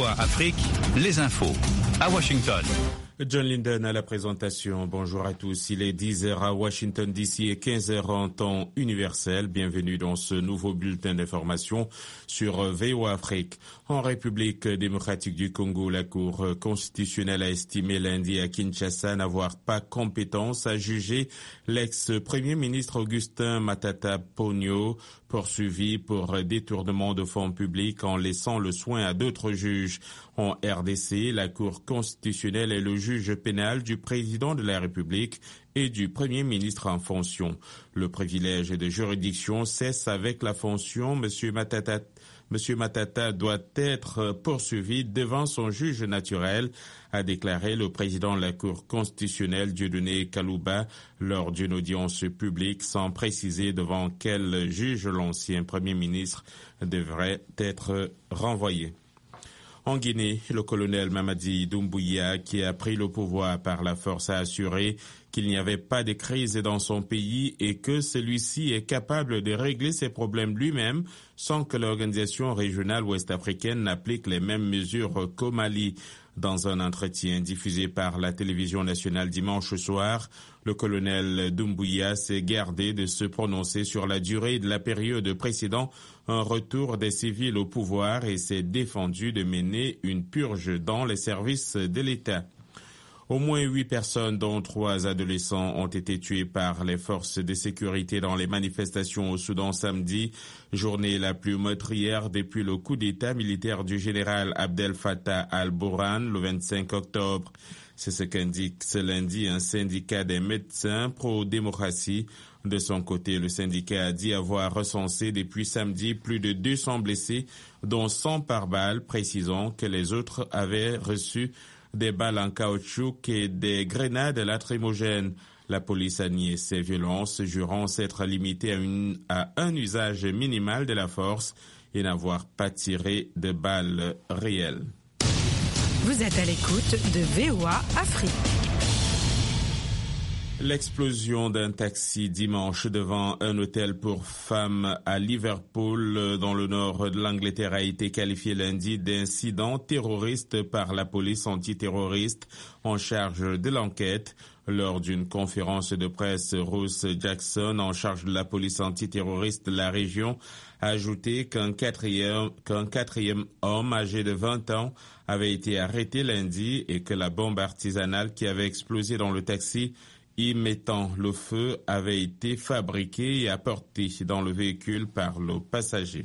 VOA Afrique, les infos à Washington. John Linden à la présentation. Bonjour à tous. Il est 10h à Washington DC et 15h en temps universel. Bienvenue dans ce nouveau bulletin d'information sur VOA Afrique. En République démocratique du Congo, la Cour constitutionnelle a estimé lundi à Kinshasa n'avoir pas compétence à juger l'ex-premier ministre Augustin Matata Ponyo, poursuivi pour détournement de fonds publics en laissant le soin à d'autres juges. En RDC, la Cour constitutionnelle est le juge pénal du président de la République et du premier ministre en fonction. Le privilège de juridiction cesse avec la fonction. Monsieur Matata doit être poursuivi devant son juge naturel, a déclaré le président de la Cour constitutionnelle Dieudonné Kalouba lors d'une audience publique, sans préciser devant quel juge l'ancien premier ministre devrait être renvoyé. En Guinée, le colonel Mamadi Doumbouya, qui a pris le pouvoir par la force, a assuré qu'il n'y avait pas de crise dans son pays et que celui-ci est capable de régler ses problèmes lui-même sans que l'organisation régionale ouest-africaine n'applique les mêmes mesures qu'au Mali. Dans un entretien diffusé par la télévision nationale dimanche soir, le colonel Doumbouya s'est gardé de se prononcer sur la durée de la période précédant un retour des civils au pouvoir et s'est défendu de mener une purge dans les services de l'État. Au moins 8 personnes, dont 3 adolescents, ont été tuées par les forces de sécurité dans les manifestations au Soudan samedi, journée la plus meurtrière depuis le coup d'État militaire du général Abdel Fattah al-Burhan le 25 octobre. C'est ce qu'indique ce lundi un syndicat des médecins pro-démocratie. De son côté, le syndicat a dit avoir recensé depuis samedi plus de 200 blessés, dont 100 par balle, précisant que les autres avaient reçu des balles en caoutchouc et des grenades lacrymogènes. La police a nié ces violences, jurant s'être limitée à un usage minimal de la force et n'avoir pas tiré de balles réelles. Vous êtes à l'écoute de VOA Afrique. L'explosion d'un taxi dimanche devant un hôtel pour femmes à Liverpool, dans le nord de l'Angleterre, a été qualifiée lundi d'incident terroriste par la police antiterroriste en charge de l'enquête. Lors d'une conférence de presse, Ross Jackson, en charge de la police antiterroriste de la région, a ajouté qu'un quatrième homme âgé de 20 ans avait été arrêté lundi et que la bombe artisanale qui avait explosé dans le taxi y mettant le feu avait été fabriquée et apportée dans le véhicule par le passager.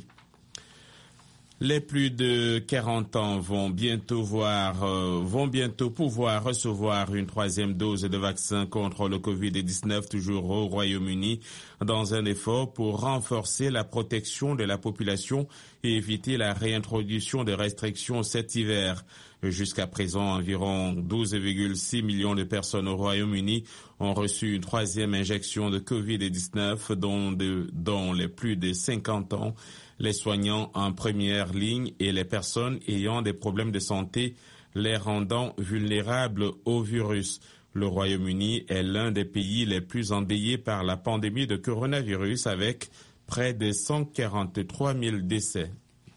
Les plus de 40 ans vont bientôt pouvoir recevoir une 3e dose de vaccin contre le Covid-19, toujours au Royaume-Uni, dans un effort pour renforcer la protection de la population et éviter la réintroduction de restrictions cet hiver. Jusqu'à présent, environ 12,6 millions de personnes au Royaume-Uni ont reçu une 3e injection de Covid-19, dont les plus de 50 ans, les soignants en première ligne et les personnes ayant des problèmes de santé, les rendant vulnérables au virus. Le Royaume-Uni est l'un des pays les plus endeuillés par la pandémie de coronavirus, avec près de 143 000 décès.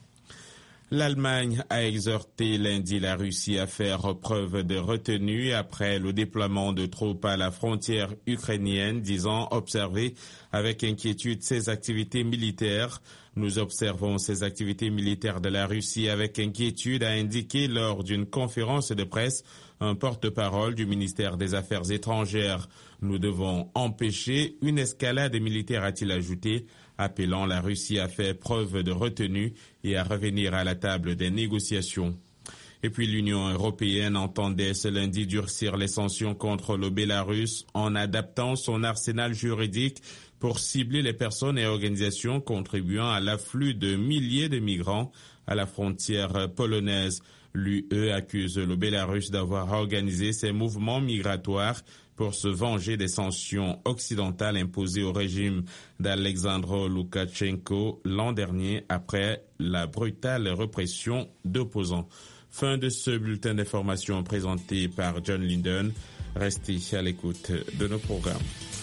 L'Allemagne a exhorté lundi la Russie à faire preuve de retenue après le déploiement de troupes à la frontière ukrainienne, disant observer avec inquiétude ses activités militaires. Nous observons ces activités militaires de la Russie avec inquiétude, a indiqué lors d'une conférence de presse un porte-parole du ministère des Affaires étrangères. Nous devons empêcher une escalade militaire, a-t-il ajouté, appelant la Russie à faire preuve de retenue et à revenir à la table des négociations. Et puis l'Union européenne entendait ce lundi durcir les sanctions contre le Bélarus en adaptant son arsenal juridique pour cibler les personnes et organisations contribuant à l'afflux de milliers de migrants à la frontière polonaise. L'UE accuse le Bélarus d'avoir organisé ces mouvements migratoires pour se venger des sanctions occidentales imposées au régime d'Alexandre Loukachenko l'an dernier après la brutale répression d'opposants. Fin de ce bulletin d'information présenté par John Linden. Restez à l'écoute de nos programmes.